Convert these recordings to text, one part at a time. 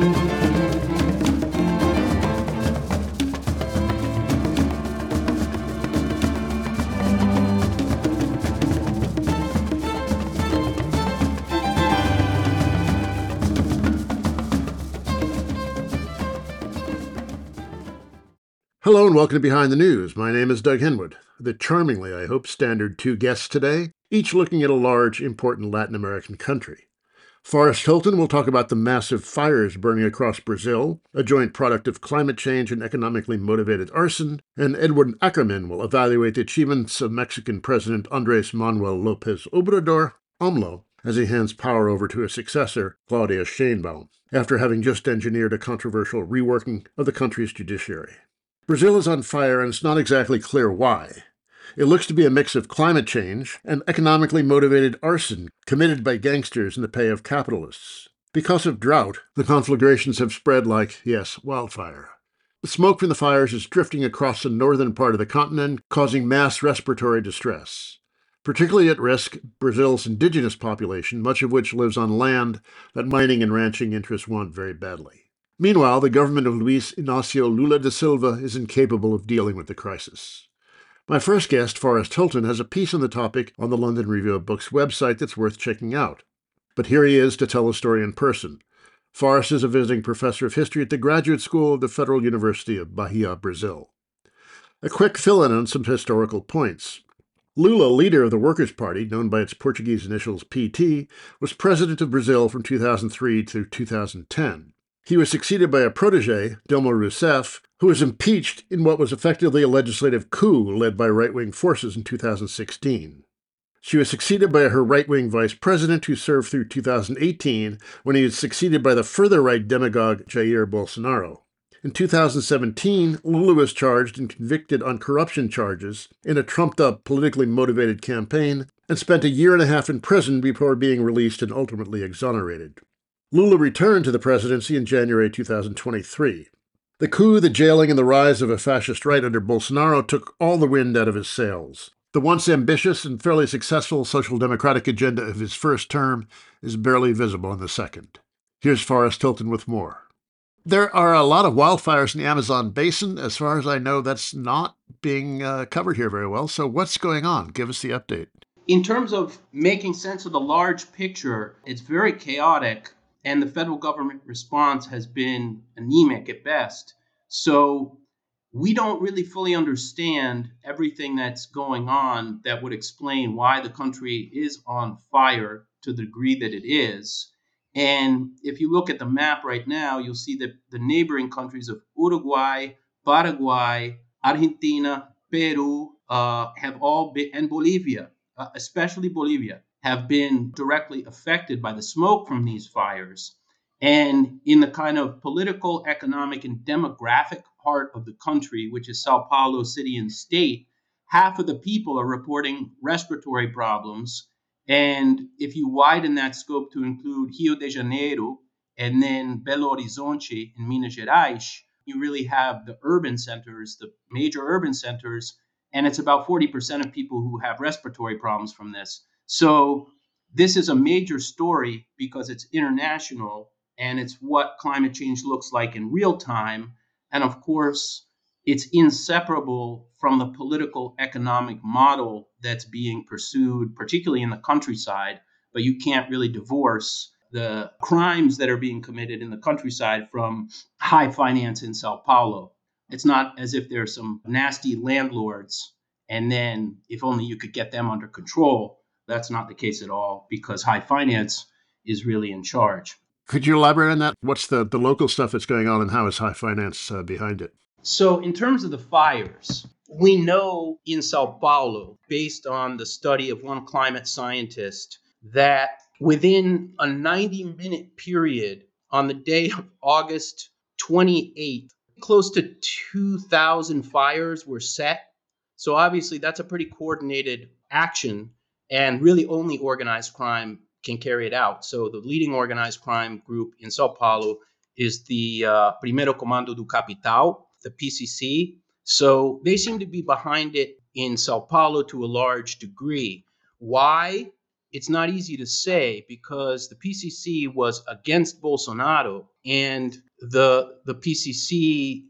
Hello and welcome to Behind the News. My name is Doug Henwood. The charmingly, I hope, standard two guests today, each looking at a large, important Latin American country. Forrest Hilton will talk about the massive fires burning across Brazil, a joint product of climate change and economically motivated arson, and Edward Ackerman will evaluate the achievements of Mexican President Andrés Manuel López Obrador, AMLO, as he hands power over to his successor, Claudia Sheinbaum, after having just engineered a controversial reworking of the country's judiciary. Brazil is on fire, and it's not exactly clear why. It looks to be a mix of climate change and economically motivated arson committed by gangsters in the pay of capitalists. Because of drought, the conflagrations have spread like, yes, wildfire. The smoke from the fires is drifting across the northern part of the continent, causing mass respiratory distress. Particularly at risk, Brazil's indigenous population, much of which lives on land that mining and ranching interests want very badly. Meanwhile, the government of Luiz Inácio Lula da Silva is incapable of dealing with the crisis. My first guest, Forrest Hilton, has a piece on the topic on the London Review of Books website that's worth checking out. But here he is to tell the story in person. Forrest is a visiting professor of history at the Graduate School of the Federal University of Bahia, Brazil. A quick fill-in on some historical points. Lula, leader of the Workers' Party, known by its Portuguese initials PT, was president of Brazil from 2003 to 2010. He was succeeded by a protege, Dilma Rousseff, who was impeached in what was effectively a legislative coup led by right-wing forces in 2016. She was succeeded by her right-wing vice president, who served through 2018, when he was succeeded by the further-right demagogue Jair Bolsonaro. In 2017, Lula was charged and convicted on corruption charges in a trumped-up, politically motivated campaign, and spent a year and a half in prison before being released and ultimately exonerated. Lula returned to the presidency in January 2023. The coup, the jailing, and the rise of a fascist right under Bolsonaro took all the wind out of his sails. The once ambitious and fairly successful social democratic agenda of his first term is barely visible in the second. Here's Forrest Hilton with more. There are a lot of wildfires in the Amazon basin. As far as I know, that's not being covered here very well. So what's going on? Give us the update. In terms of making sense of the large picture, it's very chaotic. And the federal government response has been anemic at best. So we don't really fully understand everything that's going on that would explain why the country is on fire to the degree that it is. And if you look at the map right now, you'll see that the neighboring countries of Uruguay, Paraguay, Argentina, Peru have all been, and Bolivia, especially Bolivia, have been directly affected by the smoke from these fires. And in the kind of political, economic, and demographic part of the country, which is Sao Paulo city and state, half of the people are reporting respiratory problems. And if you widen that scope to include Rio de Janeiro and then Belo Horizonte in Minas Gerais, you really have the urban centers, the major urban centers, and it's about 40% of people who have respiratory problems from this. So this is a major story because it's international and it's what climate change looks like in real time. And of course, it's inseparable from the political economic model that's being pursued, particularly in the countryside. But you can't really divorce the crimes that are being committed in the countryside from high finance in Sao Paulo. It's not as if there's some nasty landlords and then if only you could get them under control. That's not the case at all because high finance is really in charge. Could you elaborate on that? What's the local stuff that's going on and how is high finance behind it? So in terms of the fires, we know in Sao Paulo, based on the study of one climate scientist, that within a 90-minute period on the day of August 28th, close to 2,000 fires were set. So obviously that's a pretty coordinated action and really only organized crime can carry it out. So the leading organized crime group in Sao Paulo is the Primeiro Comando do Capital, the PCC. So they seem to be behind it in Sao Paulo to a large degree. Why? it's not easy to say because the PCC was against Bolsonaro, and the PCC,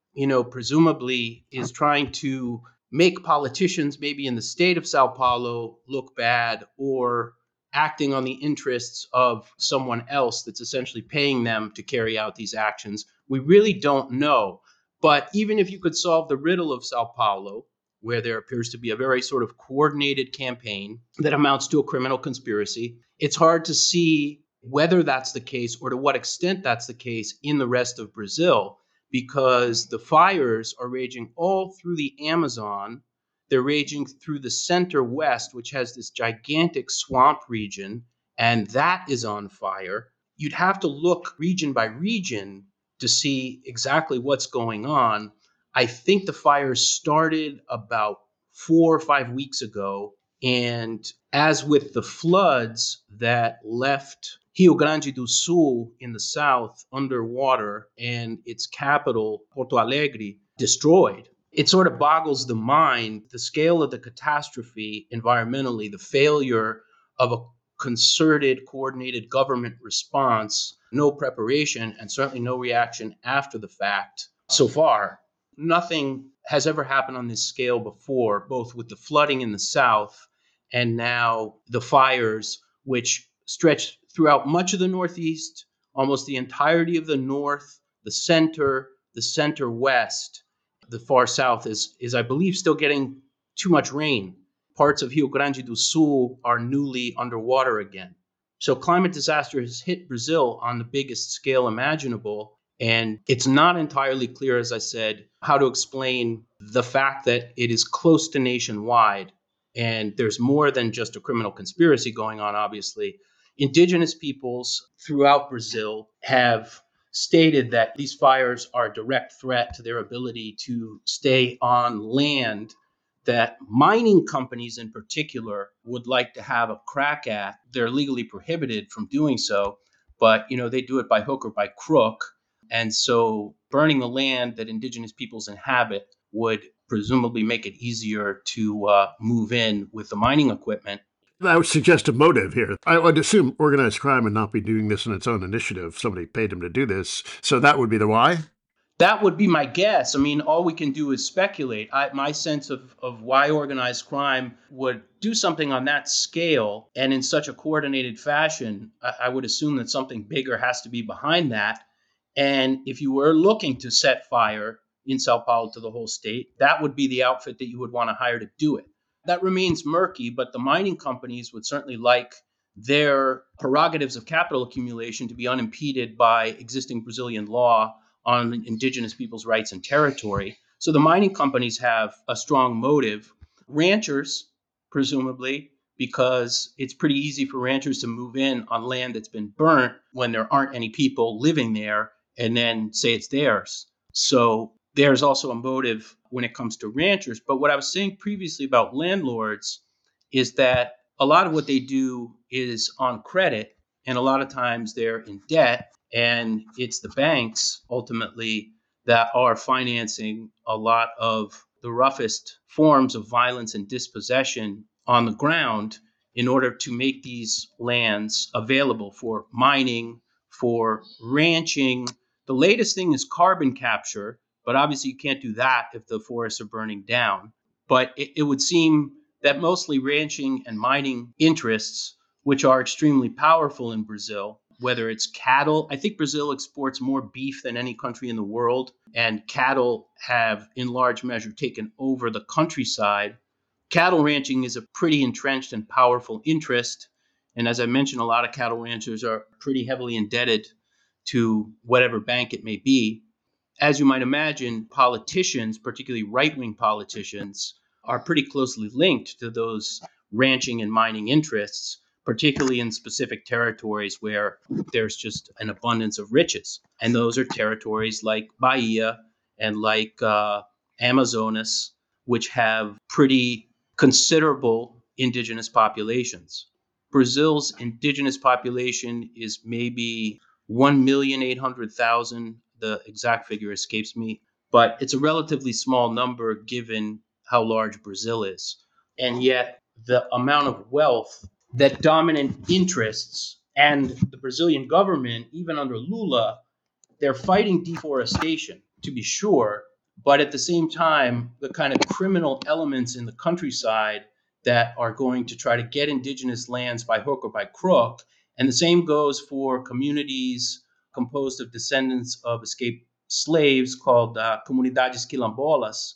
presumably is trying to make politicians maybe in the state of Sao Paulo look bad, or acting on the interests of someone else that's essentially paying them to carry out these actions. We really don't know. But even if you could solve the riddle of Sao Paulo, where there appears to be a very sort of coordinated campaign that amounts to a criminal conspiracy, it's hard to see whether that's the case or to what extent that's the case in the rest of Brazil, because the fires are raging all through the Amazon. They're raging through the center west, which has this gigantic swamp region, and that is on fire. You'd have to look region by region to see exactly what's going on. I think the fires started about 4 or 5 weeks ago. And as with the floods that left Rio Grande do Sul in the south underwater and its capital, Porto Alegre, destroyed, it sort of boggles the mind, the scale of the catastrophe environmentally, the failure of a concerted, coordinated government response, no preparation, and certainly no reaction after the fact so far. Nothing has ever happened on this scale before, both with the flooding in the south and now the fires, which stretch throughout much of the Northeast, almost the entirety of the North, the center West. The far south is I believe, still getting too much rain. Parts of Rio Grande do Sul are newly underwater again. So climate disaster has hit Brazil on the biggest scale imaginable. And it's not entirely clear, as I said, how to explain the fact that it is close to nationwide. And there's more than just a criminal conspiracy going on, obviously. Indigenous peoples throughout Brazil have stated that these fires are a direct threat to their ability to stay on land that mining companies in particular would like to have a crack at. They're legally prohibited from doing so, but they do it by hook or by crook. And so burning the land that indigenous peoples inhabit would presumably make it easier to move in with the mining equipment. That would suggest a motive here. I would assume organized crime would not be doing this on its own initiative. Somebody paid them to do this. So that would be the why? That would be my guess. I mean, all we can do is speculate. My sense of why organized crime would do something on that scale and in such a coordinated fashion, I would assume that something bigger has to be behind that. And if you were looking to set fire in Sao Paulo to the whole state, that would be the outfit that you would want to hire to do it. That remains murky, but the mining companies would certainly like their prerogatives of capital accumulation to be unimpeded by existing Brazilian law on indigenous people's rights and territory. So the mining companies have a strong motive. Ranchers, presumably, because it's pretty easy for ranchers to move in on land that's been burnt when there aren't any people living there and then say it's theirs. So there's also a motive when it comes to ranchers. But what I was saying previously about landlords is that a lot of what they do is on credit, and a lot of times they're in debt. And it's the banks ultimately that are financing a lot of the roughest forms of violence and dispossession on the ground in order to make these lands available for mining, for ranching. The latest thing is carbon capture, but obviously you can't do that if the forests are burning down. But it would seem that mostly ranching and mining interests, which are extremely powerful in Brazil, whether it's cattle. I think Brazil exports more beef than any country in the world, and cattle have in large measure taken over the countryside. Cattle ranching is a pretty entrenched and powerful interest. And as I mentioned, a lot of cattle ranchers are pretty heavily indebted to whatever bank it may be. As you might imagine, politicians, particularly right-wing politicians, are pretty closely linked to those ranching and mining interests, particularly in specific territories where there's just an abundance of riches. And those are territories like Bahia and like Amazonas, which have pretty considerable indigenous populations. Brazil's indigenous population is maybe 1,800,000. The exact figure escapes me, but it's a relatively small number given how large Brazil is. And yet, the amount of wealth that dominant interests and the Brazilian government, even under Lula, they're fighting deforestation, to be sure, but at the same time, the kind of criminal elements in the countryside that are going to try to get indigenous lands by hook or by crook. And the same goes for communities composed of descendants of escaped slaves called comunidades quilombolas,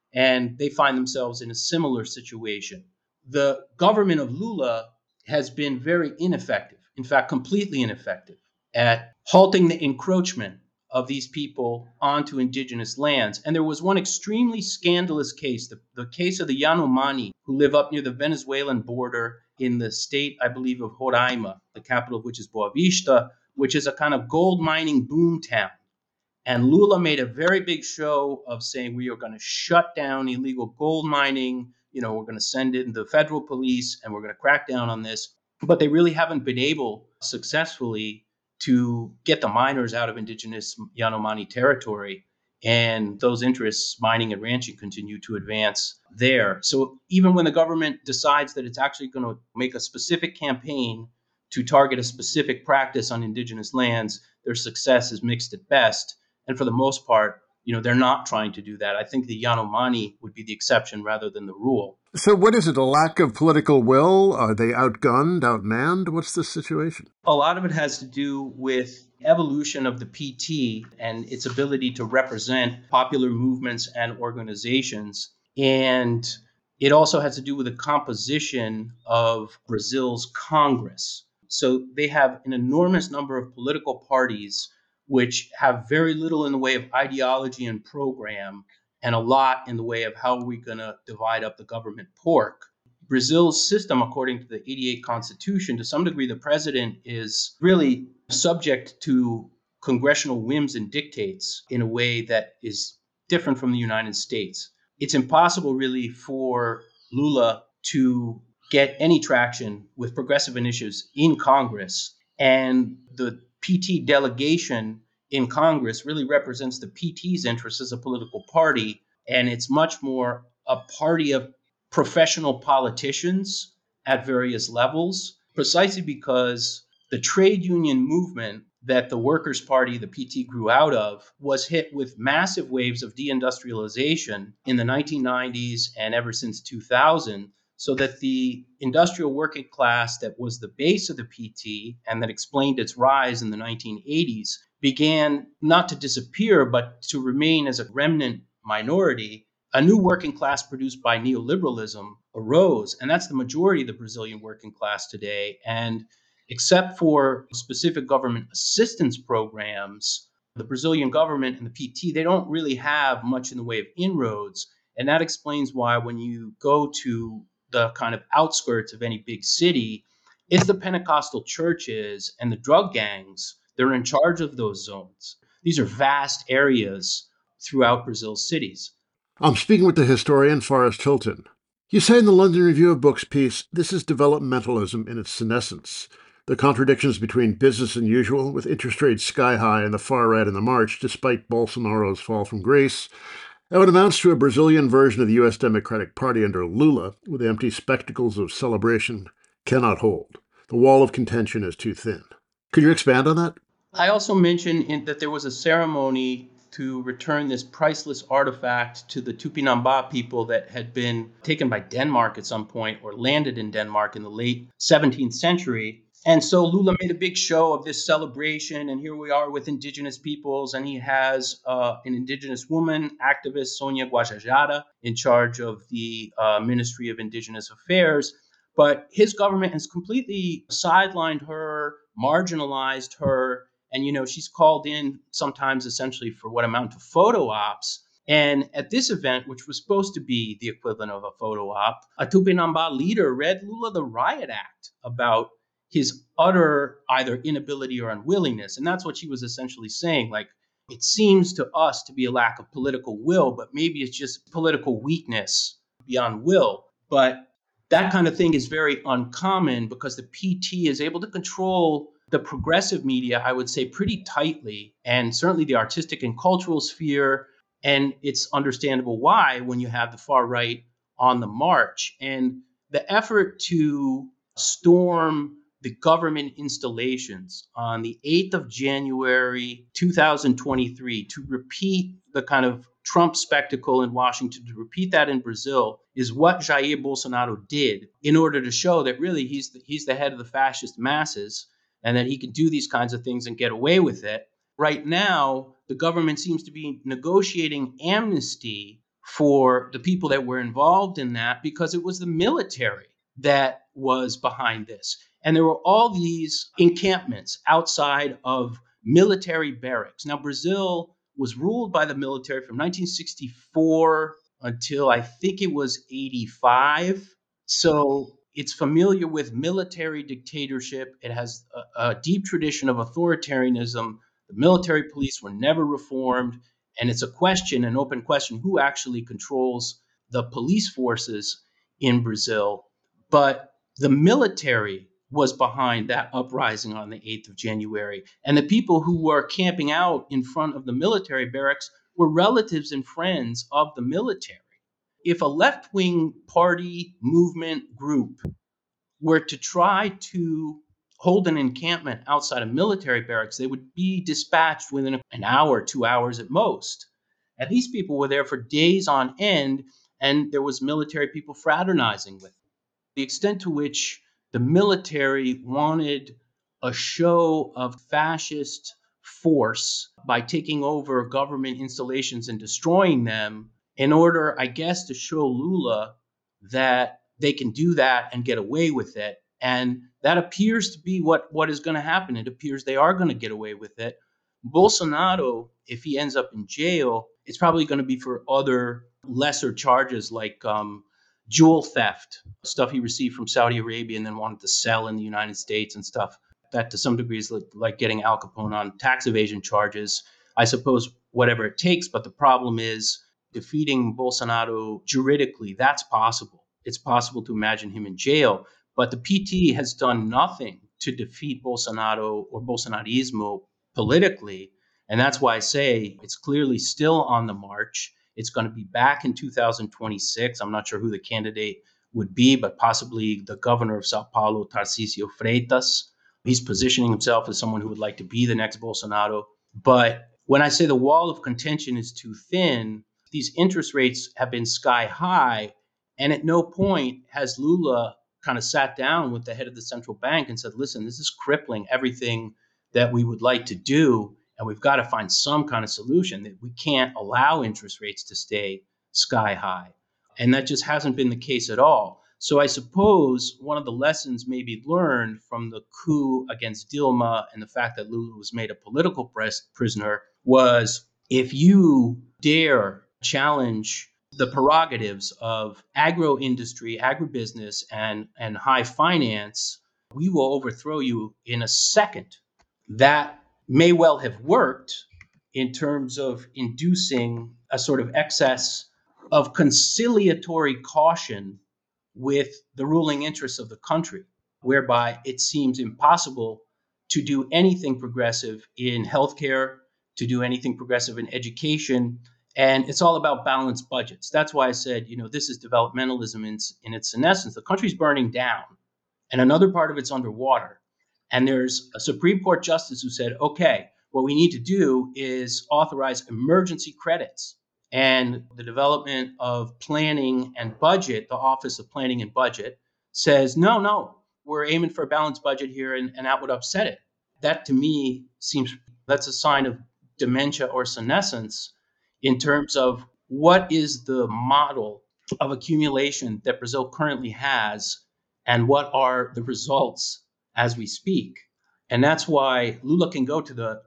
and they find themselves in a similar situation. The government of Lula has been very ineffective, in fact, completely ineffective at halting the encroachment of these people onto indigenous lands. And there was one extremely scandalous case, the case of the Yanomami, who live up near the Venezuelan border in the state, I believe, of Roraima, the capital of which is Boa Vista, which is a kind of gold mining boom town. And Lula made a very big show of saying we are going to shut down illegal gold mining. We're going to send in the federal police and we're going to crack down on this. But they really haven't been able successfully to get the miners out of indigenous Yanomami territory. And those interests, mining and ranching, continue to advance there. So even when the government decides that it's actually going to make a specific campaign to target a specific practice on indigenous lands, their success is mixed at best. And for the most part, they're not trying to do that. I think the Yanomami would be the exception rather than the rule. So what is it, a lack of political will? Are they outgunned, outmanned? What's the situation? A lot of it has to do with evolution of the PT and its ability to represent popular movements and organizations. And it also has to do with the composition of Brazil's Congress. So they have an enormous number of political parties which have very little in the way of ideology and program, and a lot in the way of how we're going to divide up the government pork. Brazil's system, according to the 88 Constitution, to some degree, the president is really subject to congressional whims and dictates in a way that is different from the United States. It's impossible, really, for Lula to get any traction with progressive initiatives in Congress. And the PT delegation in Congress really represents the PT's interests as a political party. And it's much more a party of professional politicians at various levels, precisely because the trade union movement that the Workers' Party, the PT, grew out of was hit with massive waves of deindustrialization in the 1990s and ever since 2000. So that the industrial working class that was the base of the PT and that explained its rise in the 1980s began not to disappear, but to remain as a remnant minority. A new working class produced by neoliberalism arose, and that's the majority of the Brazilian working class today. And except for specific government assistance programs, the Brazilian government and the PT, they don't really have much in the way of inroads. And that explains why when you go to the kind of outskirts of any big city, it's the Pentecostal churches and the drug gangs. They're in charge of those zones. These are vast areas throughout Brazil's cities. I'm speaking with the historian Forrest Hilton. You say in the London Review of Books piece, this is developmentalism in its senescence. The contradictions between business and usual, with interest rates sky high and the far right in the march, despite Bolsonaro's fall from grace, and what amounts to a Brazilian version of the U.S. Democratic Party under Lula, with empty spectacles of celebration, cannot hold. The wall of contention is too thin. Could you expand on that? I also mentioned that there was a ceremony to return this priceless artifact to the Tupinambá people that had been taken by Denmark at some point or landed in Denmark in the late 17th century. And so Lula made a big show of this celebration, and here we are with indigenous peoples, and he has an indigenous woman, activist Sonia Guajajara, in charge of the Ministry of Indigenous Affairs. But his government has completely sidelined her, marginalized her, and, she's called in sometimes essentially for what amount to photo ops. And at this event, which was supposed to be the equivalent of a photo op, a Tupinambá leader read Lula the Riot Act about his utter either inability or unwillingness. And that's what she was essentially saying. Like, it seems to us to be a lack of political will, but maybe it's just political weakness beyond will. But that kind of thing is very uncommon because the PT is able to control the progressive media, I would say, pretty tightly, and certainly the artistic and cultural sphere. And it's understandable why when you have the far right on the march. And the effort to storm the government installations on the 8th of January 2023 to repeat the kind of Trump spectacle in Washington, to repeat that in Brazil, is what Jair Bolsonaro did in order to show that really he's the head of the fascist masses and that he can do these kinds of things and get away with it. Right now, the government seems to be negotiating amnesty for the people that were involved in that because it was the military that was behind this. And there were all these encampments outside of military barracks. Now, Brazil was ruled by the military from 1964 until I think it was 85. So it's familiar with military dictatorship. It has a deep tradition of authoritarianism. The military police were never reformed. And it's a question, an open question, who actually controls the police forces in Brazil. But the military was behind that uprising on the 8th of January. And the people who were camping out in front of the military barracks were relatives and friends of the military. If a left-wing party movement group were to try to hold an encampment outside of military barracks, they would be dispatched within an hour, 2 hours at most. And these people were there for days on end, and there was military people fraternizing with them. The extent to which the military wanted a show of fascist force by taking over government installations and destroying them in order, I guess, to show Lula that they can do that and get away with it. And that appears to be what is going to happen. It appears they are going to get away with it. Bolsonaro, if he ends up in jail, it's probably going to be for other lesser charges like jewel theft, stuff he received from Saudi Arabia and then wanted to sell in the United States and stuff. That to some degree is like getting Al Capone on tax evasion charges. I suppose whatever it takes, but the problem is defeating Bolsonaro juridically, that's possible. It's possible to imagine him in jail, but the PT has done nothing to defeat Bolsonaro or Bolsonarismo politically. And that's why I say it's clearly still on the march. It's going to be back in 2026. I'm not sure who the candidate would be, but possibly the governor of Sao Paulo, Tarcísio Freitas. He's positioning himself as someone who would like to be the next Bolsonaro. But when I say the wall of contention is too thin, these interest rates have been sky high. And at no point has Lula kind of sat down with the head of the central bank and said, listen, this is crippling everything that we would like to do. And we've got to find some kind of solution that we can't allow interest rates to stay sky high. And that just hasn't been the case at all. So I suppose one of the lessons maybe learned from the coup against Dilma and the fact that Lula was made a political prisoner was if you dare challenge the prerogatives of agro-industry, agribusiness, and high finance, we will overthrow you in a second. That may well have worked in terms of inducing a sort of excess of conciliatory caution with the ruling interests of the country, whereby it seems impossible to do anything progressive in healthcare, to do anything progressive in education. And it's all about balanced budgets. That's why I said, this is developmentalism in its essence. The country's burning down, and another part of it's underwater. And there's a Supreme Court justice who said, okay, what we need to do is authorize emergency credits. And the Development of Planning and Budget, the Office of Planning and Budget, says, no, we're aiming for a balanced budget here, and that would upset it. That to me seems that's a sign of dementia or senescence in terms of what is the model of accumulation that Brazil currently has and what are the results as we speak. And that's why Lula can go to the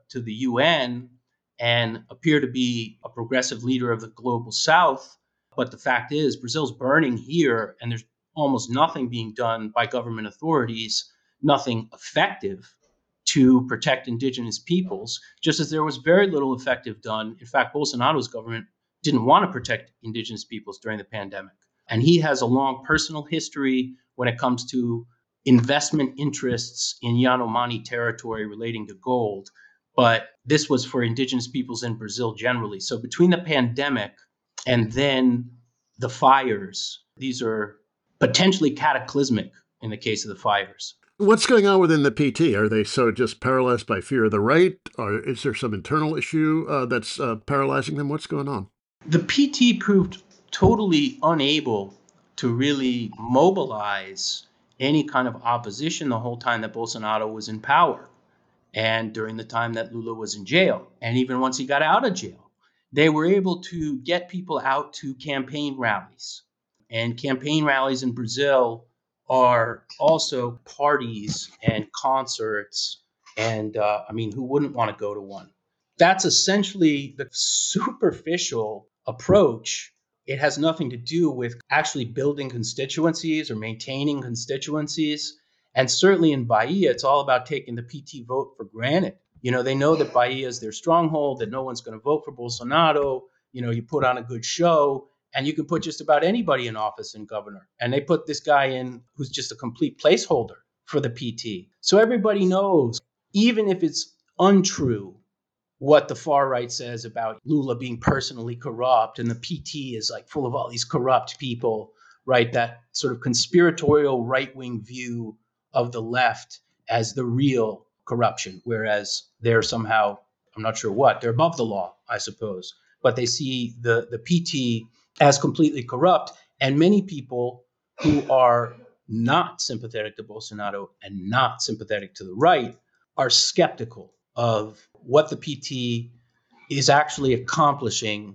UN and appear to be a progressive leader of the global South. But the fact is, Brazil's burning here, and there's almost nothing being done by government authorities, nothing effective to protect indigenous peoples, just as there was very little effective done. In fact, Bolsonaro's government didn't want to protect indigenous peoples during the pandemic. And he has a long personal history when it comes to investment interests in Yanomami territory relating to gold. But this was for indigenous peoples in Brazil generally. So between the pandemic and then the fires, these are potentially cataclysmic in the case of the fires. What's going on within the PT? Are they so just paralyzed by fear of the right? Or is there some internal issue that's paralyzing them? What's going on? The PT proved totally unable to really mobilize any kind of opposition the whole time that Bolsonaro was in power and during the time that Lula was in jail. And even once he got out of jail, they were able to get people out to campaign rallies. And campaign rallies in Brazil are also parties and concerts. And who wouldn't want to go to one? That's essentially the superficial approach. It has nothing to do with actually building constituencies or maintaining constituencies. And certainly in Bahia, it's all about taking the PT vote for granted. They know that Bahia is their stronghold, that no one's going to vote for Bolsonaro. You put on a good show and you can put just about anybody in office and governor. And they put this guy in who's just a complete placeholder for the PT. So everybody knows, even if it's untrue, what the far right says about Lula being personally corrupt, and the PT is like full of all these corrupt people, right? That sort of conspiratorial right-wing view of the left as the real corruption, whereas they're somehow, I'm not sure what, they're above the law, I suppose, but they see the PT as completely corrupt. And many people who are not sympathetic to Bolsonaro and not sympathetic to the right are skeptical of what the PT is actually accomplishing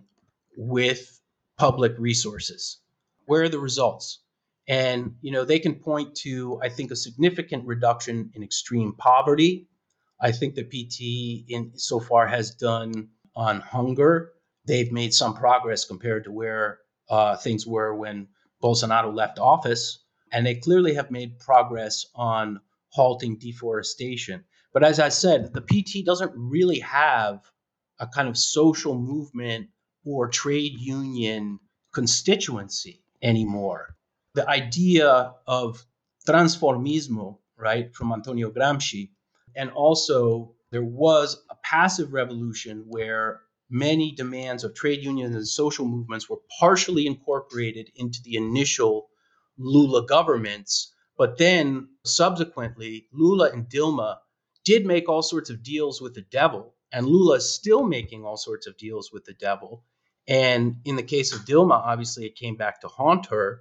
with public resources. Where are the results? And, they can point to, I think, a significant reduction in extreme poverty. I think the PT so far has done on hunger. They've made some progress compared to where things were when Bolsonaro left office. And they clearly have made progress on halting deforestation. But as I said, the PT doesn't really have a kind of social movement or trade union constituency anymore. The idea of transformismo, right, from Antonio Gramsci, and also there was a passive revolution where many demands of trade unions and social movements were partially incorporated into the initial Lula governments. But then subsequently, Lula and Dilma did make all sorts of deals with the devil, and Lula is still making all sorts of deals with the devil. And in the case of Dilma, obviously, it came back to haunt her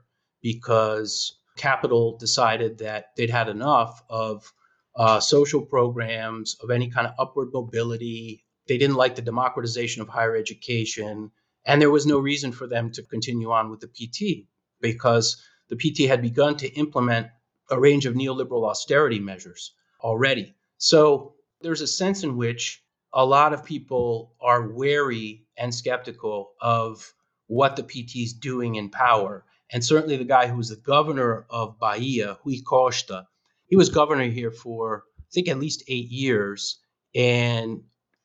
because capital decided that they'd had enough of social programs, of any kind of upward mobility. They didn't like the democratization of higher education. And there was no reason for them to continue on with the PT because the PT had begun to implement a range of neoliberal austerity measures already. So there's a sense in which a lot of people are wary and skeptical of what the PT is doing in power. And certainly the guy who was the governor of Bahia, Rui Costa, he was governor here for, I think, at least 8 years. And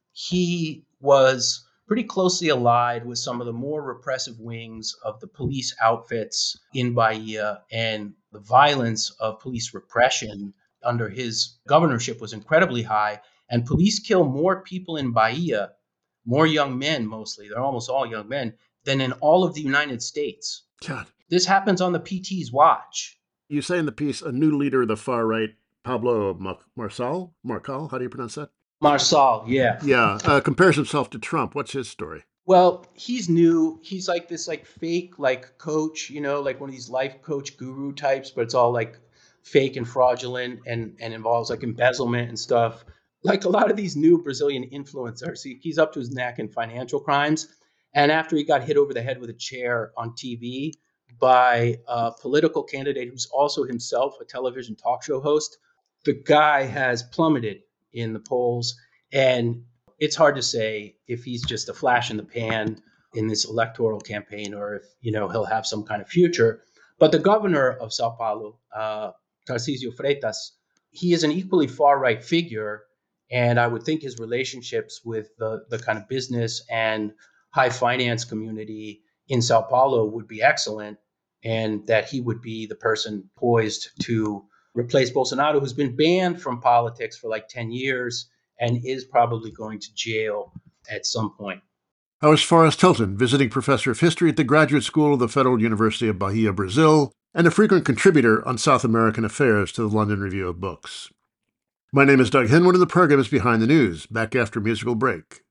he was pretty closely allied with some of the more repressive wings of the police outfits in Bahia, and the violence of police repression under his governorship was incredibly high. And police kill more people in Bahia, more young men mostly, they're almost all young men, than in all of the United States. God. This happens on the PT's watch. You say in the piece, a new leader of the far right, Pablo Marçal? How do you pronounce that? Marçal, yeah. Yeah, compares himself to Trump. What's his story? Well, he's new. He's like this fake coach, like one of these life coach guru types, but it's all like fake and fraudulent and involves like embezzlement and stuff. Like a lot of these new Brazilian influencers, he's up to his neck in financial crimes. And after he got hit over the head with a chair on TV by a political candidate who's also himself a television talk show host, the guy has plummeted in the polls. And it's hard to say if he's just a flash in the pan in this electoral campaign or if, he'll have some kind of future. But the governor of Sao Paulo, Tarcísio Freitas, he is an equally far-right figure. And I would think his relationships with the kind of business and high finance community in Sao Paulo would be excellent, and that he would be the person poised to replace Bolsonaro, who's been banned from politics for like 10 years and is probably going to jail at some point. How is Forrest Hilton, visiting professor of history at the Graduate School of the Federal University of Bahia, Brazil, and a frequent contributor on South American affairs to the London Review of Books. My name is Doug Henwood, and the program is Behind the News, back after a musical break.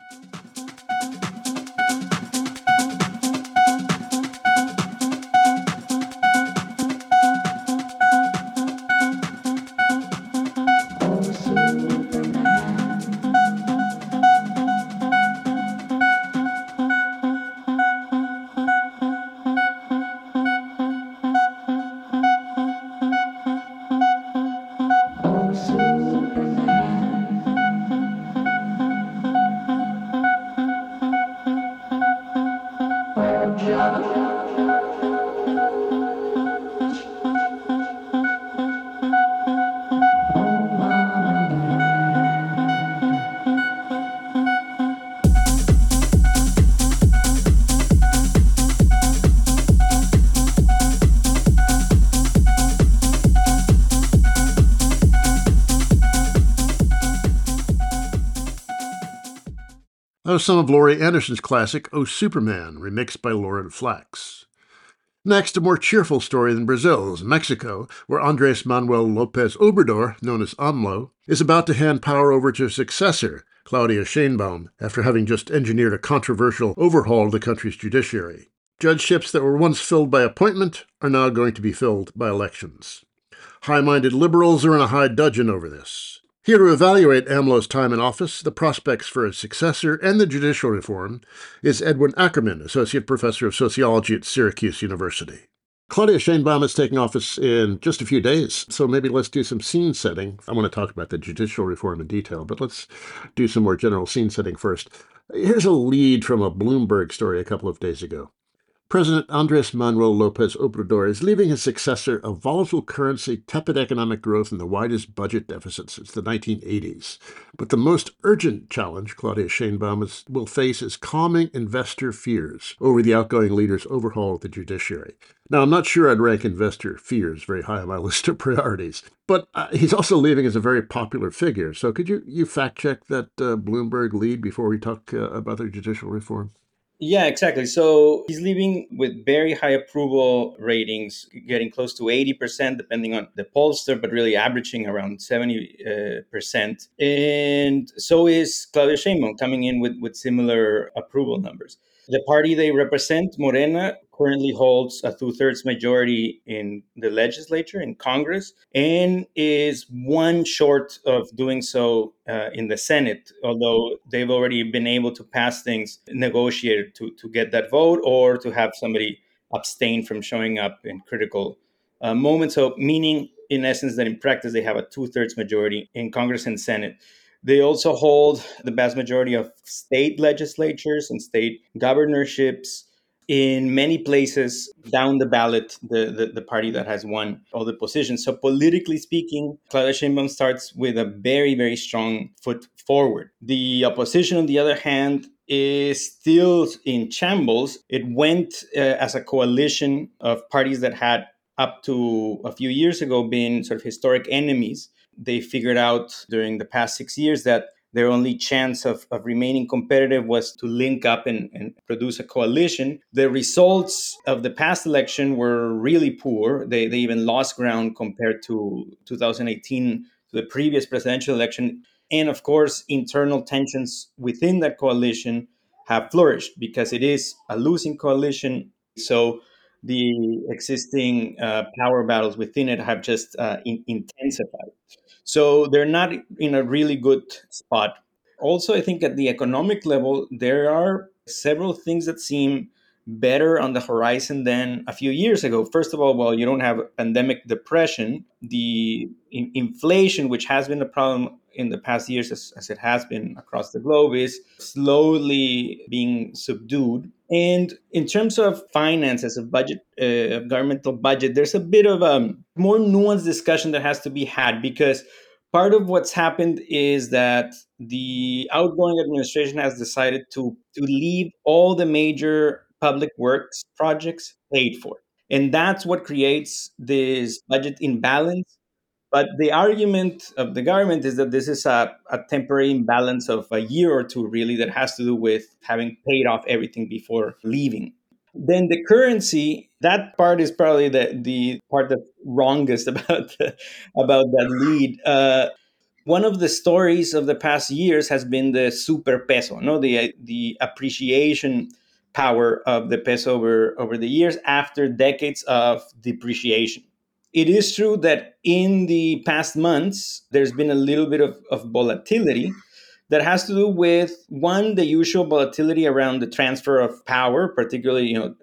That was some of Laurie Anderson's classic, Oh Superman, remixed by Lauren Flax. Next, a more cheerful story than Brazil's, Mexico, where Andres Manuel Lopez Obrador, known as AMLO, is about to hand power over to his successor, Claudia Sheinbaum, after having just engineered a controversial overhaul of the country's judiciary. Judgeships that were once filled by appointment are now going to be filled by elections. High-minded liberals are in a high dudgeon over this. Here to evaluate AMLO's time in office, the prospects for his successor, and the judicial reform is Edwin Ackerman, Associate Professor of Sociology at Syracuse University. Claudia Sheinbaum is taking office in just a few days, so maybe let's do some scene setting. I want to talk about the judicial reform in detail, but let's do some more general scene setting first. Here's a lead from a Bloomberg story a couple of days ago. President Andres Manuel Lopez Obrador is leaving his successor a volatile currency, tepid economic growth, and the widest budget deficit since the 1980s. But the most urgent challenge Claudia Sheinbaum will face is calming investor fears over the outgoing leader's overhaul of the judiciary. Now, I'm not sure I'd rank investor fears very high on my list of priorities, but he's also leaving as a very popular figure. So could you fact-check that Bloomberg lead before we talk about the judicial reform? Yeah, exactly. So he's leaving with very high approval ratings, getting close to 80%, depending on the pollster, but really averaging around 70%. And so is Claudia Sheinbaum coming in with similar approval numbers. The party they represent, Morena, currently holds a two-thirds majority in the legislature, in Congress, and is one short of doing so in the Senate, although they've already been able to pass things negotiated to get that vote or to have somebody abstain from showing up in critical moments. So, meaning, in essence, that in practice, they have a two-thirds majority in Congress and Senate. They also hold the vast majority of state legislatures and state governorships. In many places down the ballot, the party that has won all the positions. So politically speaking, Claudia Sheinbaum starts with a very, very strong foot forward. The opposition, on the other hand, is still in shambles. It went as a coalition of parties that had up to a few years ago been sort of historic enemies. They figured out during the past 6 years that their only chance of remaining competitive was to link up and produce a coalition. The results of the past election were really poor. They even lost ground compared to 2018, to the previous presidential election. And of course, internal tensions within that coalition have flourished because it is a losing coalition. So the existing power battles within it have just intensified. So they're not in a really good spot. Also, I think at the economic level, there are several things that seem better on the horizon than a few years ago. First of all, well, you don't have pandemic depression. The inflation, which has been a problem in the past years, as it has been across the globe, is slowly being subdued. And in terms of finances, of budget, governmental budget, there's a bit of a more nuanced discussion that has to be had because part of what's happened is that the outgoing administration has decided to leave all the major public works projects paid for. And that's what creates this budget imbalance. But the argument of the government is that this is a temporary imbalance of a year or two, really, that has to do with having paid off everything before leaving. Then the currency, that part is probably the part that's wrongest about that lead. One of the stories of the past years has been the super peso, no, the appreciation power of the peso over the years after decades of depreciation. It is true that in the past months there's been a little bit of volatility that has to do with one, the usual volatility around the transfer of power, particularly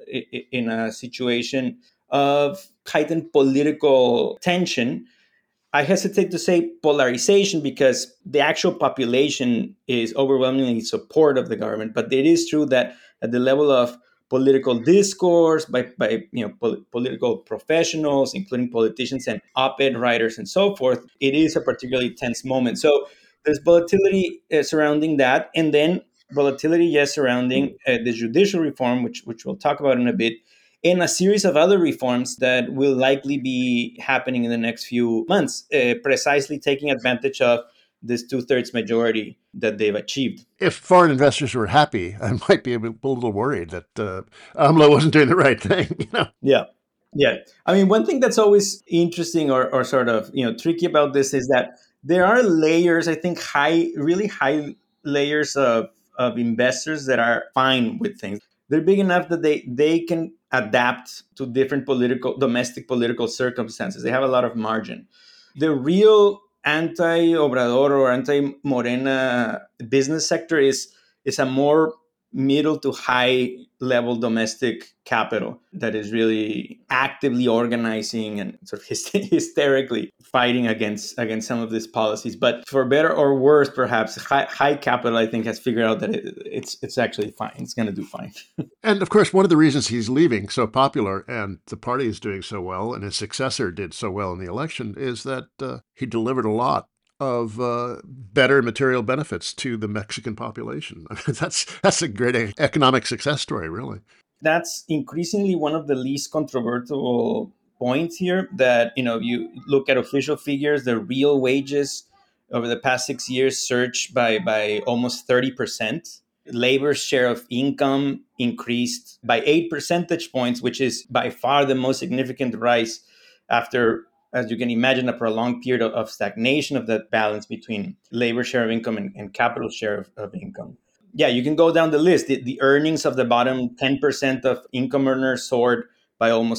in a situation of heightened political tension. I hesitate to say polarization because the actual population is overwhelmingly support of the government, but it is true that at the level of political discourse by political professionals, including politicians and op-ed writers and so forth, it is a particularly tense moment. So there's volatility surrounding that, and then volatility, yes, surrounding the judicial reform, which we'll talk about in a bit, and a series of other reforms that will likely be happening in the next few months, precisely taking advantage of this two-thirds majority that they've achieved. If foreign investors were happy, I might be a little worried that AMLO wasn't doing the right thing. Yeah. Yeah. I mean, one thing that's always interesting or sort of, tricky about this is that there are layers, I think, really high layers of investors that are fine with things. They're big enough that they can adapt to different domestic political circumstances. They have a lot of margin. The real anti-Obrador or anti-Morena business sector is a more middle to high level domestic capital that is really actively organizing and sort of hysterically fighting against some of these policies. But for better or worse, perhaps high capital, I think, has figured out that it's actually fine. It's going to do fine. And of course, one of the reasons he's leaving so popular and the party is doing so well and his successor did so well in the election is that he delivered a lot of better material benefits to the Mexican population. I mean, that's a great economic success story, really. That's increasingly one of the least controversial points here. That you look at official figures, the real wages over the past 6 years surged by almost 30%. Labor's share of income increased by 8 percentage points, which is by far the most significant rise after, as you can imagine, a prolonged period of stagnation of that balance between labor share of income and capital share of income. Yeah, you can go down the list. The earnings of the bottom 10% of income earners soared by almost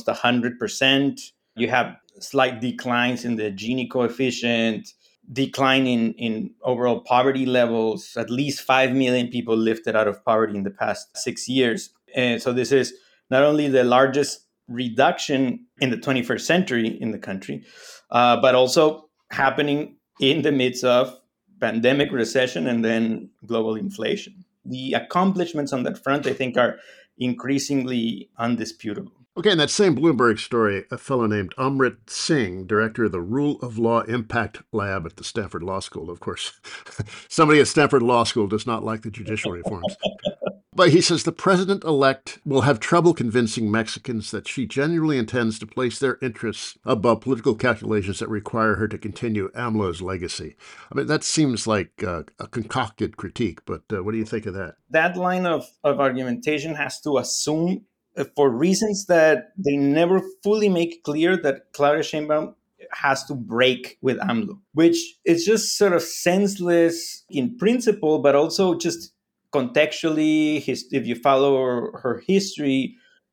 100%. You have slight declines in the Gini coefficient, decline in overall poverty levels. At least 5 million people lifted out of poverty in the past 6 years. And so this is not only the largest reduction in the 21st century in the country, but also happening in the midst of pandemic, recession, and then global inflation. The accomplishments on that front, I think, are increasingly undisputable. Okay, in that same Bloomberg story, a fellow named Amrit Singh, director of the Rule of Law Impact Lab at the Stanford Law School, of course, somebody at Stanford Law School does not like the judicial reforms. But he says the president-elect will have trouble convincing Mexicans that she genuinely intends to place their interests above political calculations that require her to continue AMLO's legacy. I mean, that seems like a concocted critique, but what do you think of that? That line of argumentation has to assume, for reasons that they never fully make clear, that Claudia Sheinbaum has to break with AMLO, which is just sort of senseless in principle, but also just contextually. If you follow her history,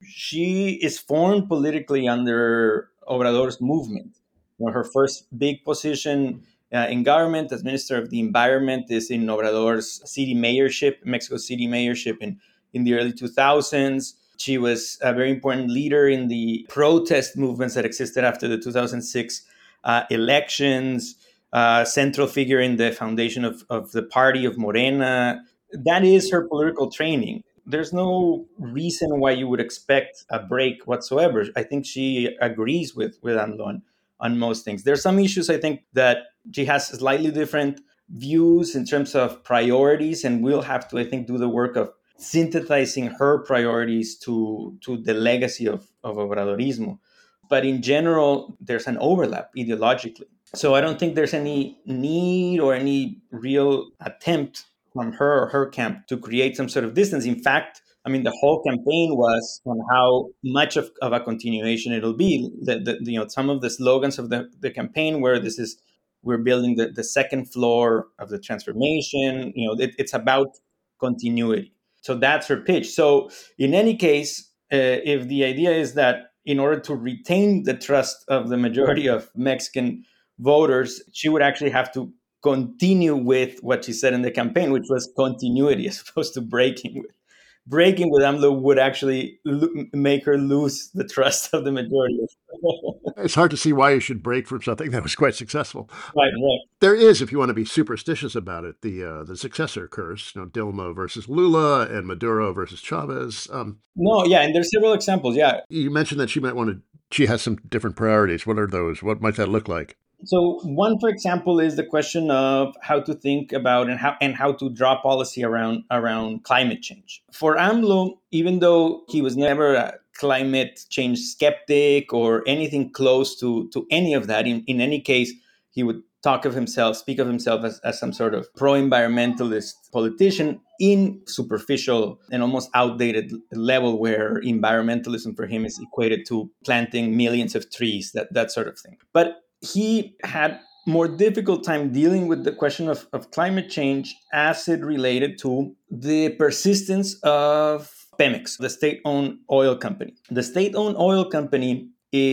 she is formed politically under Obrador's movement. Her first big position in government as Minister of the Environment is in Obrador's city mayorship, Mexico City mayorship in the early 2000s. She was a very important leader in the protest movements that existed after the 2006 elections, central figure in the foundation of the party of Morena. That is her political training. There's no reason why you would expect a break whatsoever. I think she agrees with AMLO on most things. There's some issues, I think, that she has slightly different views in terms of priorities, and we'll have to, I think, do the work of synthesizing her priorities to the legacy of Obradorismo. But in general, there's an overlap ideologically. So I don't think there's any need or any real attempt from her or her camp to create some sort of distance. In fact, I mean, the whole campaign was on how much of a continuation it'll be. Some of the slogans of the campaign were, we're building the second floor of the transformation. It's about continuity. So that's her pitch. So in any case, if the idea is that in order to retain the trust of the majority of Mexican voters, she would actually have to continue with what she said in the campaign, which was continuity, as opposed to breaking with AMLO would actually make her lose the trust of the majority. It's hard to see why you should break from something that was quite successful. Right. There is, if you want to be superstitious about it, the successor curse. Dilma versus Lula and Maduro versus Chavez. No, yeah, and there's several examples. Yeah, you mentioned that she has some different priorities. What are those? What might that look like? So one, for example, is the question of how to think about and how to draw policy around climate change. For AMLO, even though he was never a climate change skeptic or anything close to any of that, in any case, he would speak of himself as some sort of pro-environmentalist politician in superficial and almost outdated level, where environmentalism for him is equated to planting millions of trees, that sort of thing. But he had more difficult time dealing with the question of climate change as it related to the persistence of Pemex, the state-owned oil company. The state-owned oil company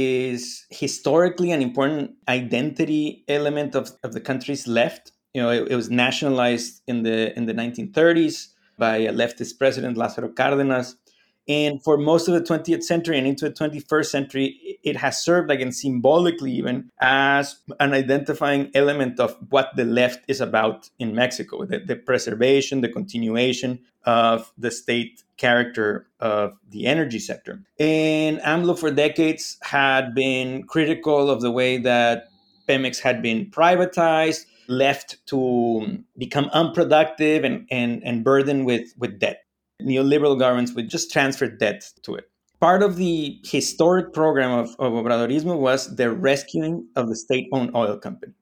is historically an important identity element of the country's left. It was nationalized in the 1930s by a leftist president, Lázaro Cárdenas. And for most of the 20th century and into the 21st century, it has served, again, symbolically even, as an identifying element of what the left is about in Mexico, the preservation, the continuation of the state character of the energy sector. And AMLO for decades had been critical of the way that Pemex had been privatized, left to become unproductive and burdened with debt. Neoliberal governments would just transfer debt to it. Part of the historic program of Obradorismo was the rescuing of the state-owned oil company.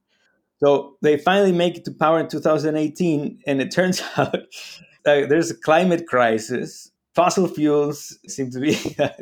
So they finally make it to power in 2018, and it turns out there's a climate crisis. Fossil fuels seem to be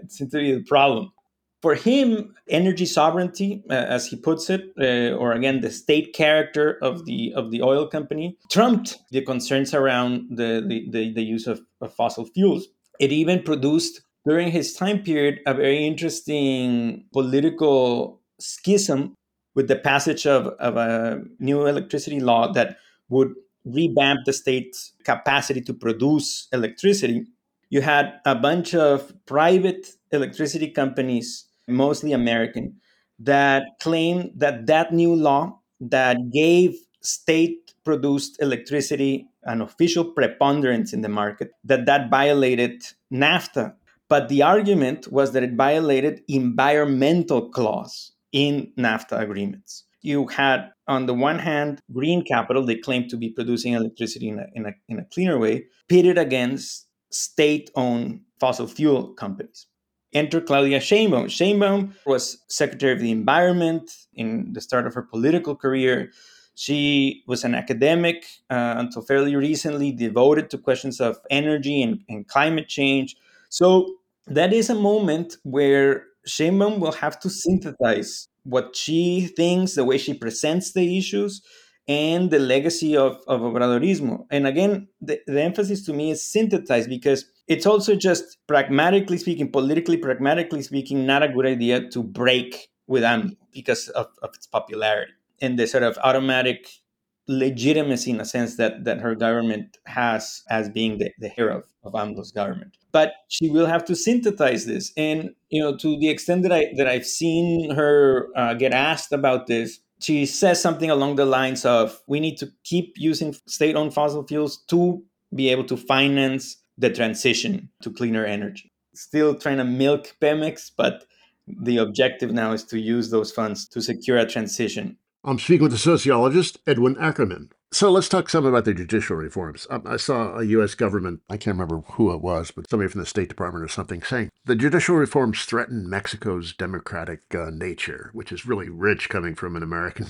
the problem. For him, energy sovereignty, as he puts it, or again, the state character of the oil company, trumped the concerns around the use of fossil fuels. It even produced, during his time period, a very interesting political schism with the passage of a new electricity law that would revamp the state's capacity to produce electricity. You had a bunch of private electricity companies, mostly American, that claimed that new law that gave state-produced electricity an official preponderance in the market, that violated NAFTA. But the argument was that it violated environmental clause in NAFTA agreements. You had, on the one hand, green capital, they claimed to be producing electricity in a cleaner way, pitted against state-owned fossil fuel companies. Enter Claudia Sheinbaum. Sheinbaum was Secretary of the Environment in the start of her political career. She was an academic until fairly recently, devoted to questions of energy and climate change. So that is a moment where Sheinbaum will have to synthesize what she thinks, the way she presents the issues, and the legacy of Obradorismo. And again, the emphasis to me is synthesized, because it's also just pragmatically speaking, politically pragmatically speaking, not a good idea to break with AMLO because of its popularity and the sort of automatic legitimacy, in a sense, that her government has as being the hero of AMLO's government. But she will have to synthesize this. And, to the extent that I've seen her get asked about this, she says something along the lines of, we need to keep using state-owned fossil fuels to be able to finance the transition to cleaner energy. Still trying to milk Pemex, but the objective now is to use those funds to secure a transition. I'm speaking with the sociologist Edwin Ackerman. So let's talk some about the judicial reforms. I saw a U.S. government, I can't remember who it was, but somebody from the State Department or something saying the judicial reforms threaten Mexico's democratic nature, which is really rich coming from an American,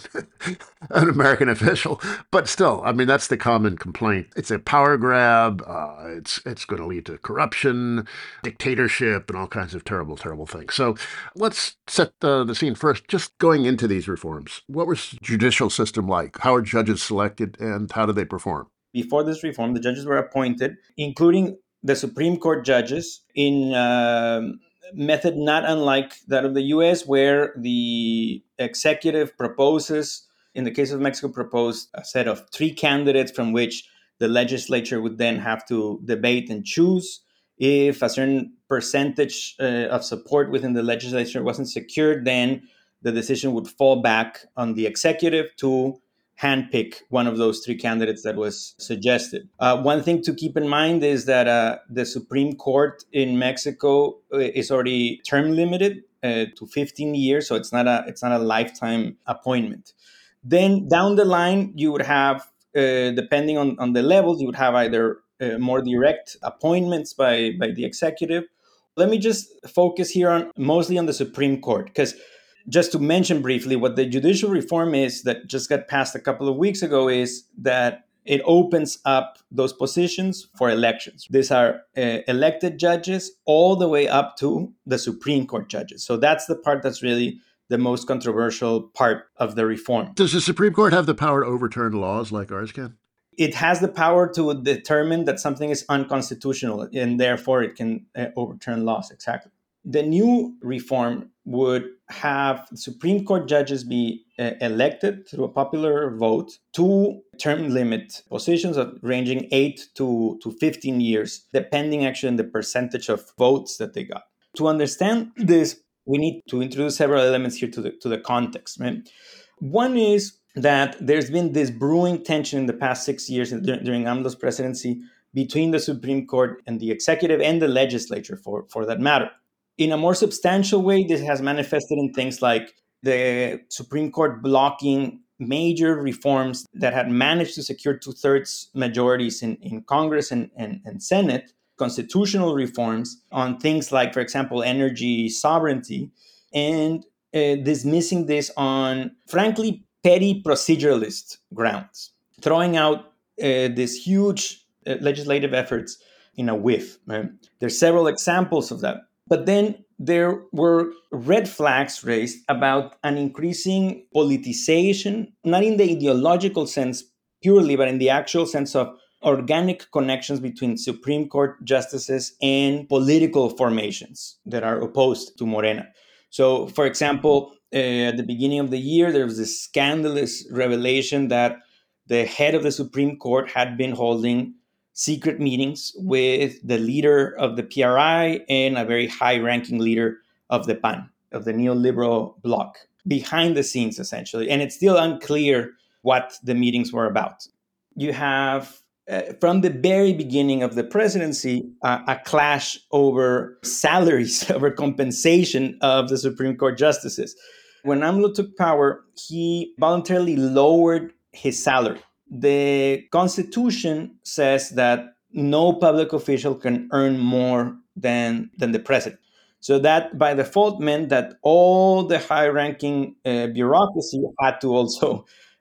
an American official. But still, I mean, that's the common complaint. It's a power grab. It's going to lead to corruption, dictatorship, and all kinds of terrible, terrible things. So let's set the scene first. Just going into these reforms, what was the judicial system like? How are judges selected, and how do they perform? Before this reform, the judges were appointed, including the Supreme Court judges, in a method not unlike that of the US, where the executive proposes, in the case of Mexico, proposed a set of three candidates from which the legislature would then have to debate and choose. If a certain percentage of support within the legislature wasn't secured, then the decision would fall back on the executive to handpick one of those three candidates that was suggested. One thing to keep in mind is that the Supreme Court in Mexico is already term limited to 15 years, so it's not a lifetime appointment. Then down the line, you would have, depending on the levels, you would have either more direct appointments by the executive. Let me just focus here on mostly on the Supreme Court, because just to mention briefly, what the judicial reform is that just got passed a couple of weeks ago is that it opens up those positions for elections. These are elected judges all the way up to the Supreme Court judges. So that's the part that's really the most controversial part of the reform. Does the Supreme Court have the power to overturn laws like ours can? It has the power to determine that something is unconstitutional, and therefore it can overturn laws. Exactly. The new reform would have Supreme Court judges be elected through a popular vote to term limit positions of ranging 8 to 15 years, depending actually on the percentage of votes that they got. To understand this, we need to introduce several elements here to the context. Right? One is that there's been this brewing tension in the past 6 years during AMLO's presidency between the Supreme Court and the executive and the legislature, for that matter. In a more substantial way, this has manifested in things like the Supreme Court blocking major reforms that had managed to secure 2/3 majorities in Congress and Senate, constitutional reforms on things like, for example, energy sovereignty, and dismissing this on, frankly, petty proceduralist grounds, throwing out these huge legislative efforts in a whiff. Right? There's several examples of that. But then there were red flags raised about an increasing politicization, not in the ideological sense purely, but in the actual sense of organic connections between Supreme Court justices and political formations that are opposed to Morena. So, for example, at the beginning of the year, there was this scandalous revelation that the head of the Supreme Court had been holding secret meetings with the leader of the PRI and a very high-ranking leader of the PAN, of the neoliberal bloc, behind the scenes, essentially. And it's still unclear what the meetings were about. You have, from the very beginning of the presidency, a clash over salaries, over compensation of the Supreme Court justices. When AMLO took power, he voluntarily lowered his salary. The Constitution says that no public official can earn more than the president. So that by default meant that all the high-ranking bureaucracy had to also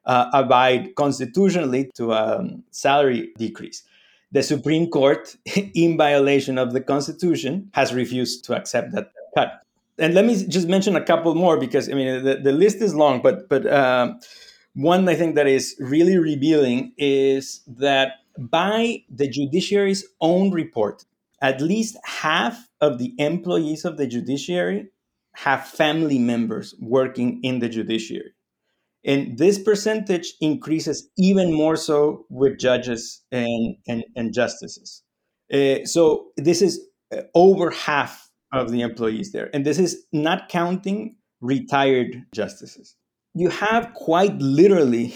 abide constitutionally to a salary decrease. The Supreme Court, in violation of the Constitution, has refused to accept that cut. And let me just mention a couple more because, I mean, the list is long, but one I think that is really revealing is that by the judiciary's own report, at least half of the employees of the judiciary have family members working in the judiciary. And this percentage increases even more so with judges and justices. So this is over half of the employees there. And this is not counting retired justices. You have quite literally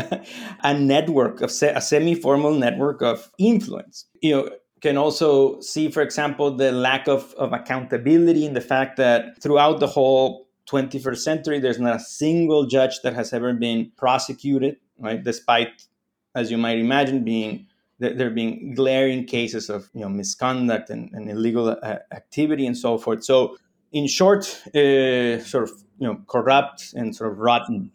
a network of a semi-formal network of influence. You can also see, for example, the lack of accountability in the fact that throughout the whole 21st century, there's not a single judge that has ever been prosecuted, right? Despite as you might imagine, being there being glaring cases of misconduct and illegal activity and so forth. So, in short, sort of corrupt and sort of rotten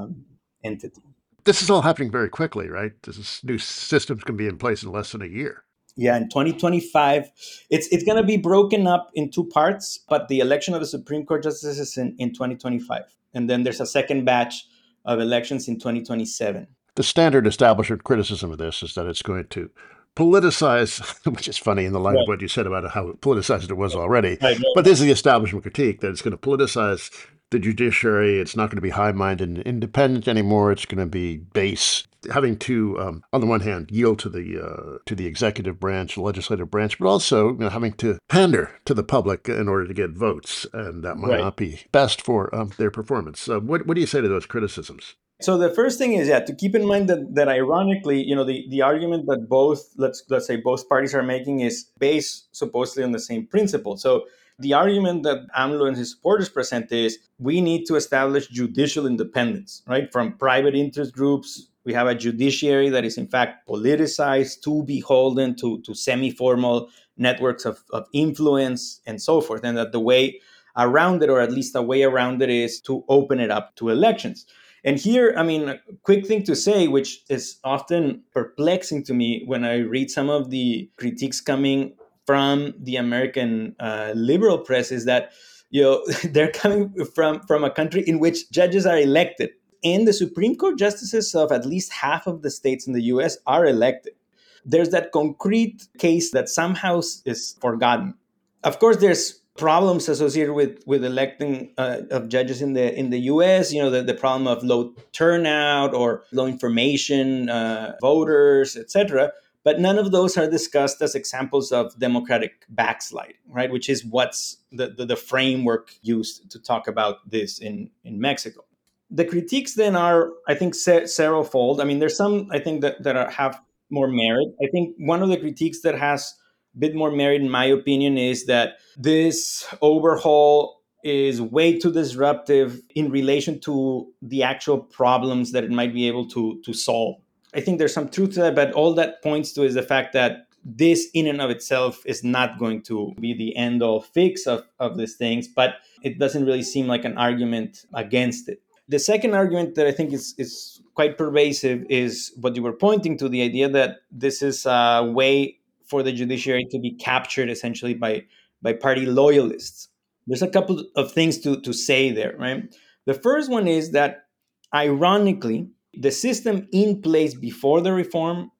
entity. This is all happening very quickly, right? This new system's going to be in place in less than a year. Yeah, in 2025, it's going to be broken up in two parts, but the election of the Supreme Court justices is in 2025. And then there's a second batch of elections in 2027. The standard establishment criticism of this is that it's going to politicize, which is funny in the light of what you said about how politicized it was already. Right. But this is the establishment critique, that it's going to politicize the judiciary. It's not going to be high-minded and independent anymore. It's going to be base, having to, on the one hand, yield to the executive branch, the legislative branch, but also having to pander to the public in order to get votes, and that might not be best for their performance. What do you say to those criticisms? So the first thing is, to keep in mind that ironically, the argument that both, let's say both parties are making is based supposedly on the same principle. So the argument that AMLO and his supporters present is we need to establish judicial independence, right? From private interest groups. We have a judiciary that is in fact politicized, too beholden to semi-formal networks of influence and so forth. And that the way around it, or at least a way around it, is to open it up to elections. And here, a quick thing to say, which is often perplexing to me when I read some of the critiques coming from the American liberal press, is that they're coming from a country in which judges are elected, and the Supreme Court justices of at least half of the states in the U.S. are elected. There's that concrete case that somehow is forgotten. Of course, there's problems associated with electing of judges in the U.S. The problem of low turnout or low information voters, etc. But none of those are discussed as examples of democratic backsliding, right? Which is what's the framework used to talk about this in Mexico. The critiques then are, I think, several-fold. There's some, I think, that have more merit. I think one of the critiques that has bit more merit, in my opinion, is that this overhaul is way too disruptive in relation to the actual problems that it might be able to solve. I think there's some truth to that, but all that points to is the fact that this in and of itself is not going to be the end-all fix of these things, but it doesn't really seem like an argument against it. The second argument that I think is quite pervasive is what you were pointing to, the idea that this is a way for the judiciary to be captured essentially by party loyalists. There's a couple of things to say there, right? The first one is that, ironically, the system in place before the reform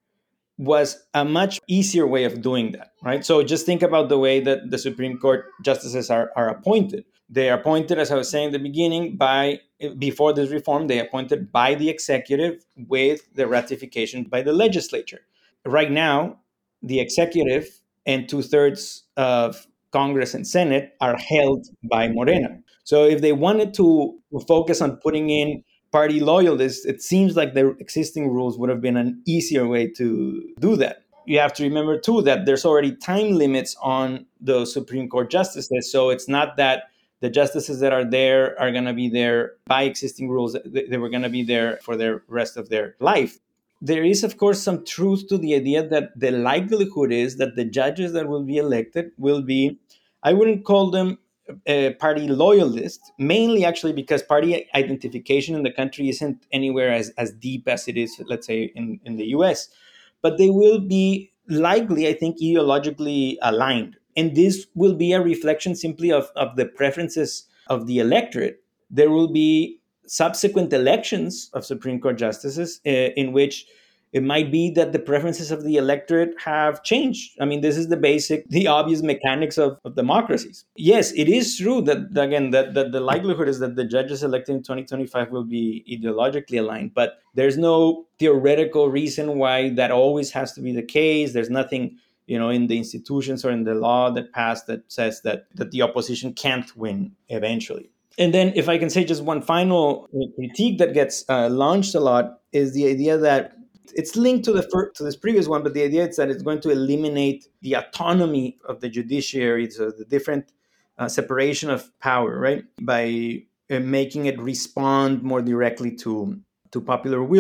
was a much easier way of doing that, right? So just think about the way that the Supreme Court justices are appointed. They are appointed, as I was saying at the beginning, before this reform, they are appointed by the executive with the ratification by the legislature. Right now, the executive and 2/3 of Congress and Senate are held by Morena. So if they wanted to focus on putting in party loyalists, it seems like the existing rules would have been an easier way to do that. You have to remember, too, that there's already time limits on the Supreme Court justices. So it's not that the justices that are there are going to be there by existing rules. They were going to be there for the rest of their life. There is, of course, some truth to the idea that the likelihood is that the judges that will be elected will be, I wouldn't call them party loyalists, mainly actually because party identification in the country isn't anywhere as deep as it is, let's say, in the US. But they will be likely, I think, ideologically aligned. And this will be a reflection simply of the preferences of the electorate. There will be subsequent elections of Supreme Court justices in which it might be that the preferences of the electorate have changed. This is the obvious mechanics of democracies. Yes, it is true that, again, that the likelihood is that the judges elected in 2025 will be ideologically aligned, but there's no theoretical reason why that always has to be the case. There's nothing, in the institutions or in the law that passed that says that the opposition can't win eventually. And then, if I can say just one final critique that gets launched a lot, is the idea that it's linked to this previous one, but the idea is that it's going to eliminate the autonomy of the judiciary, so the different separation of power, right? By making it respond more directly to popular will.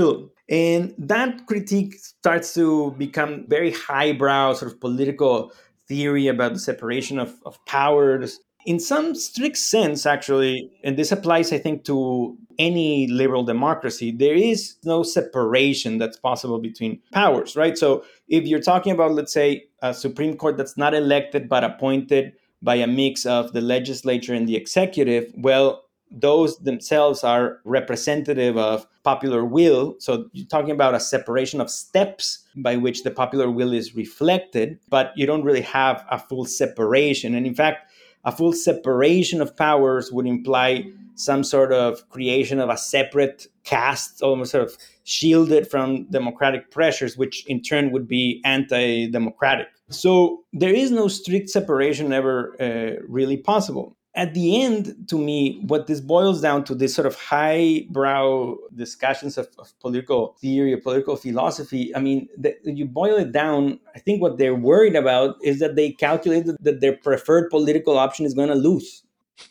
And that critique starts to become very highbrow, sort of political theory about the separation of powers. In some strict sense, actually, and this applies, I think, to any liberal democracy, there is no separation that's possible between powers, right? So if you're talking about, let's say, a Supreme Court that's not elected but appointed by a mix of the legislature and the executive, well, those themselves are representative of popular will. So you're talking about a separation of steps by which the popular will is reflected, but you don't really have a full separation. And in fact, a full separation of powers would imply some sort of creation of a separate caste, almost sort of shielded from democratic pressures, which in turn would be anti-democratic. So there is no strict separation ever really possible. At the end, to me, what this boils down to, this sort of highbrow discussions of political theory or political philosophy, I mean, you boil it down, I think what they're worried about is that they calculated that their preferred political option is going to lose.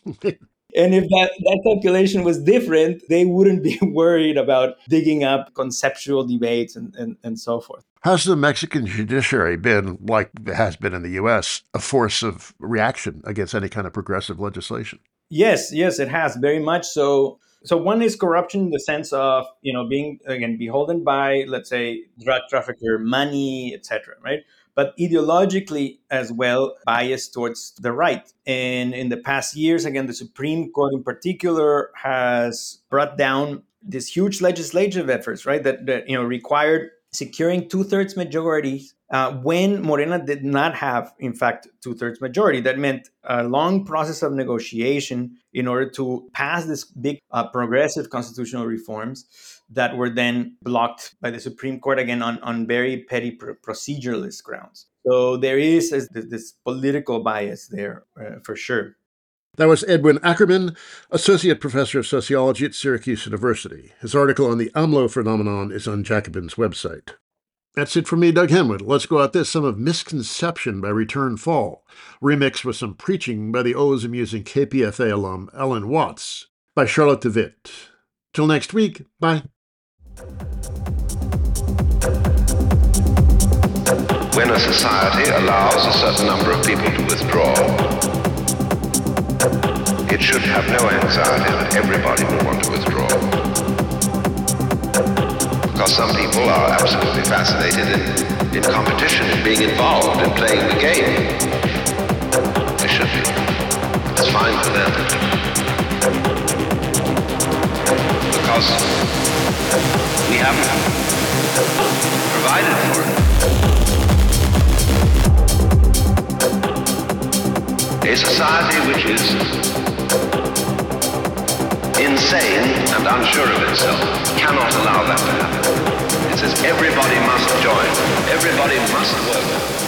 And if that calculation was different, they wouldn't be worried about digging up conceptual debates and so forth. Has the Mexican judiciary been, like it has been in the U.S., a force of reaction against any kind of progressive legislation? Yes, it has, very much so. So one is corruption in the sense of, being, again, beholden by, let's say, drug trafficker money, etc., right? But ideologically as well, biased towards the right. And in the past years, again, the Supreme Court in particular has brought down these huge legislative efforts, right? That required securing 2/3 majority when Morena did not have, in fact, 2/3 majority. That meant a long process of negotiation in order to pass this big progressive constitutional reforms that were then blocked by the Supreme Court, again, on very petty proceduralist grounds. So there is this political bias there for sure. That was Edwin Ackerman, Associate Professor of Sociology at Syracuse University. His article on the AMLO phenomenon is on Jacobin's website. That's it for me, Doug Henwood. Let's go out this, some of Misconception by Return Fall, remixed with some preaching by the always amusing KPFA alum Ellen Watts, by Charlotte de Witt. Till next week, bye. When a society allows a certain number of people to withdraw, it should have no anxiety that everybody will want to withdraw. Because some people are absolutely fascinated in competition, in being involved, in playing the game. They should be. It's fine for them. Because we haven't provided for it. A society which is insane and unsure of itself cannot allow that to happen. It says everybody must join, everybody must work.